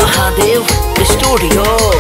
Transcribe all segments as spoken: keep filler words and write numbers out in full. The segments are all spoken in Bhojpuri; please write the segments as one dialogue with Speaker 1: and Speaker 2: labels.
Speaker 1: महादेव स्टूडियो।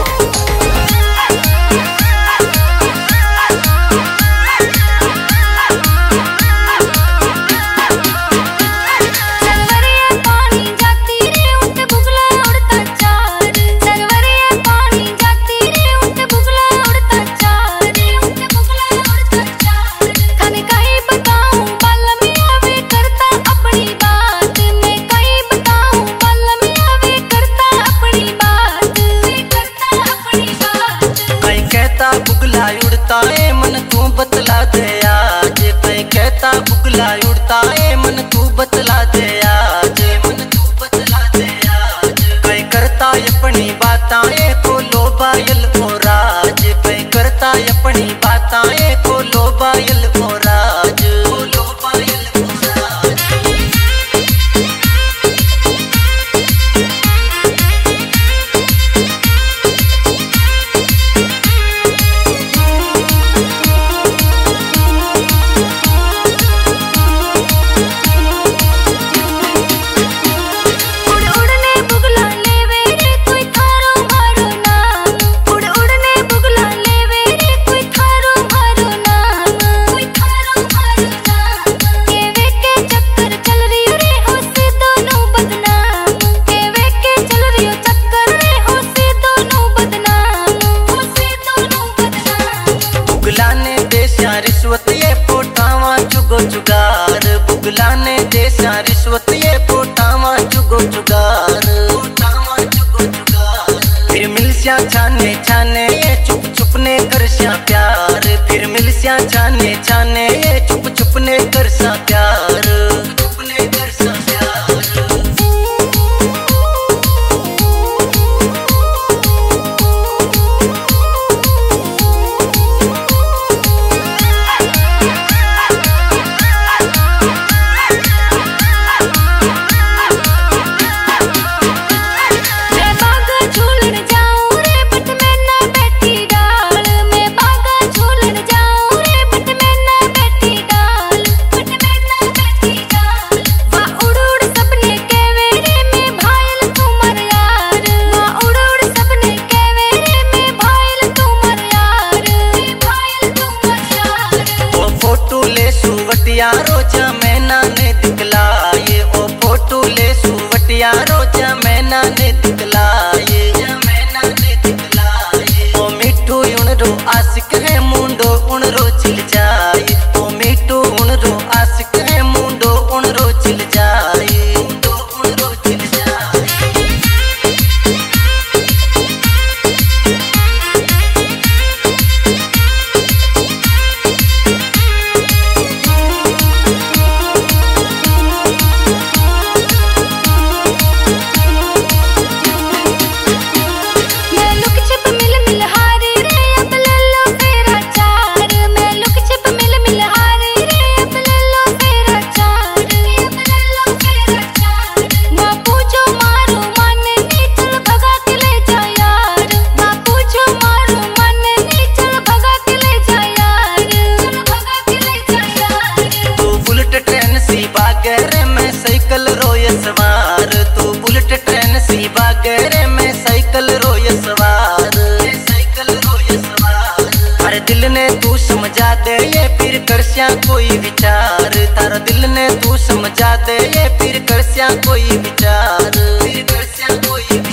Speaker 2: बुगला उड़ता है मन तू बतला दे आज, कहीं कहता बुगला उड़ता है मन तू बतला दे आज, मन तू बतला दे आज। कहीं करता अपनी बाताएं को लो बायल को राज, कहीं करता अपनी बाताएं को लो बायल को राज, को लो बायल को राज। रिश्वत ये पोटावा चुगो चुगार, बुगला ने देशा रिश्वत ये पोटावा चुगो चुगार, पोटावा चुगो चुगार। फिर मिलस्या छाने छाने ये चुप चुप ने करस्या प्यार, फिर मिलस्या छाने छाने ये चुप चुप ने करसा प्यार, चुप ने करसा प्यार। रोजा मैना ने दिखलाए ओ फोटो ले सुवटिया, रोजा मैना ने दिखलाए, मैना ने दिखलाए। ओ मिठू उन रो आशिक है मुंडो उन रो चिल जाए, ओ मिठू उन रो आशिक है मुंडो उन रो चिल जाए, मुंडो उन रो चिल जाए। मैं साइकिल रोय सवार, तू बुलेट ट्रेन सी बागरे में साइकिल रोय सवार, साइकिल रोय सवार। हर दिल ने तू समझा दे ये फिर करस्या कोई विचार, तारा दिल ने तू समझा दे ये फिर करस्या कोई विचार, फिर करस्या कोई विचार।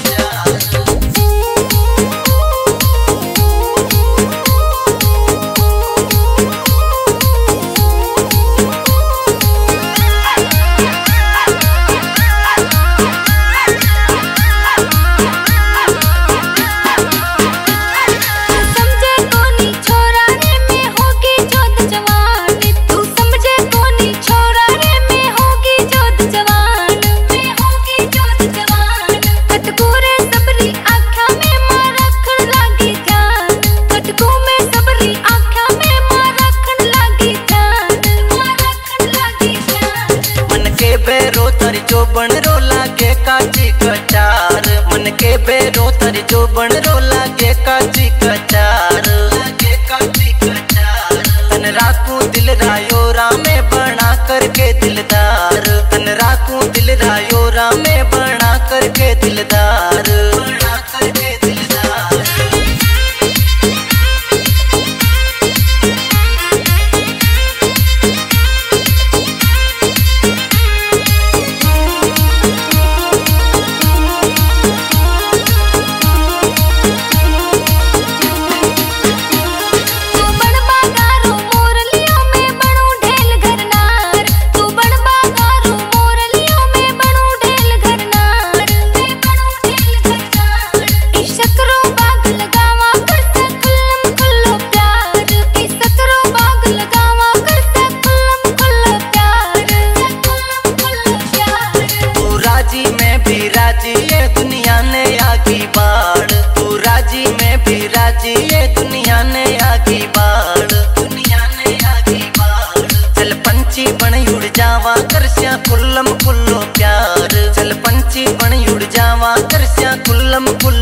Speaker 2: जो बन रो लागे काची कचार, मन के बेरो तर जो बन रो लागे काची कचार, लागे काची कचार। तन राखू दिल रायो रामे बना करके दिलदार, तन राखू दिल रायो रामे बना करके दिलदार। जावा करस्या खुल्लम खुल्लो प्यार चल पंछी बन उड़ जावा करस्या खुल्लम खुल्लो